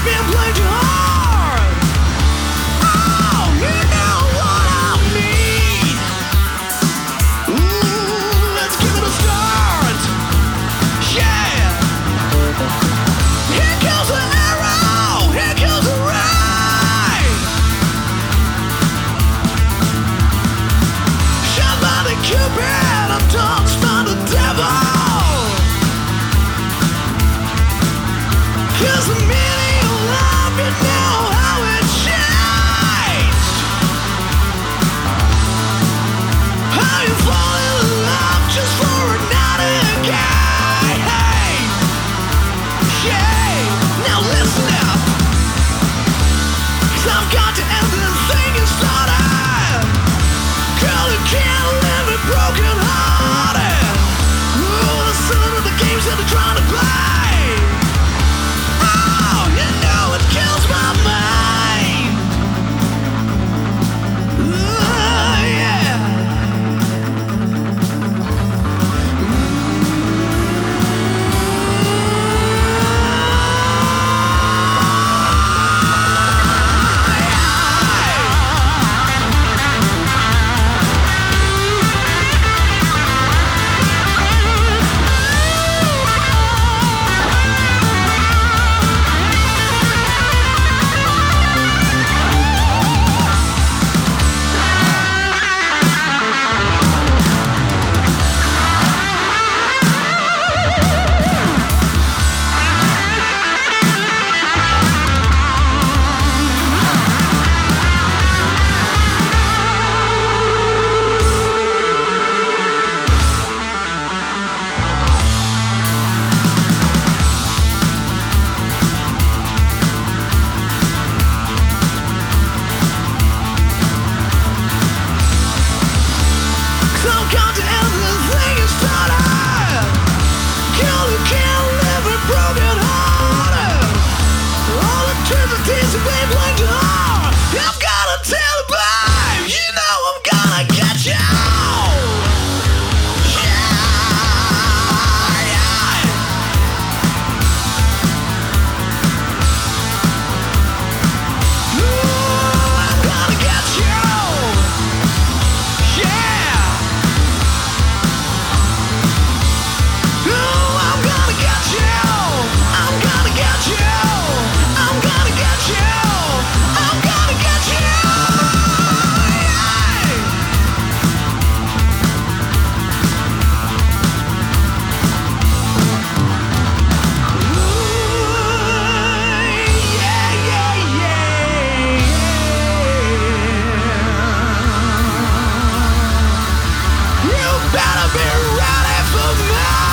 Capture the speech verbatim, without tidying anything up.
been playing too hard. Oh, you know what I mean. Ooh, let's give it a start. Yeah. Here comes the arrow. Here comes the ray. Shot by the Cupid. I'm touched by the devil. 'Cause the meaning of life, you know how it changed. How you fall in love just for a night again. Yeah, now listen up. 'Cause I've got to end this thing you started. Girl, you can't live it broken hearted. Ooh, the son of the games that they're trying to play. Oh, you know it kills my mind. Ooh, yeah. I've got to end this thing you started. Girl, you can't live it broken hearted. All the truth and things have been playing too hard. I've got to tell the babe, you know I'm gonna get you. Yeah, yeah. Ooh, I'm gonna get you. Yeah. Ooh, I'm gonna get you. I'm gonna get you. I'm gonna get you. I'm gonna get you. Yeah. Ooh, yeah, yeah, yeah. You better be ready for me.